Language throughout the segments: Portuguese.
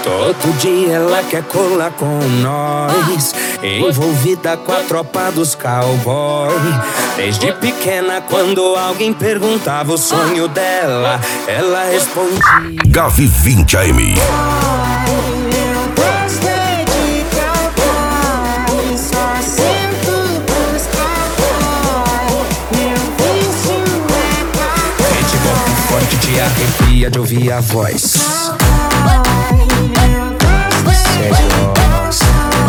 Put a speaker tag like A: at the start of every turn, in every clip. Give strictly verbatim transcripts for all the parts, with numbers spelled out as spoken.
A: Todo dia ela quer colar com nós, envolvida com a tropa dos cowboy. Desde pequena, quando alguém perguntava o sonho dela, ela respondia:
B: Gavi vinte A M.
A: Forte te arrepia de ouvir a voz. Cê gosta.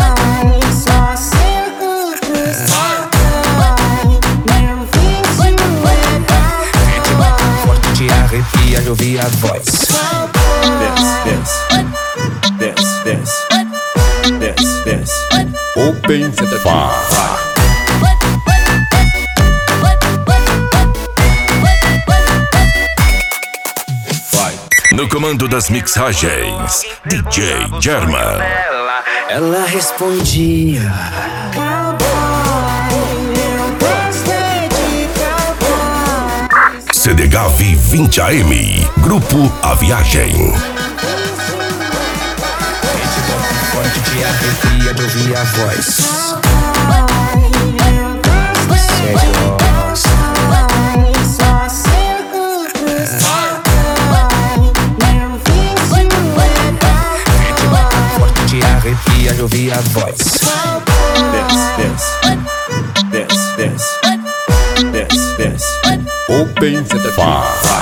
A: Forte te arrepia de ouvir a voz.
C: Dance, dance, dance, dance, dance. Open the bar.
B: No comando das mixagens, D J German.
A: Ela, ela respondia:
B: C D Gavi vinte A M. Grupo A Viagem.
A: forte te arrepia de ouvir a voz. Cê gosta. Forte te arrepia de ouvir a voz.
C: Dance, dance, dance, dance, dance, dance. Open the bar.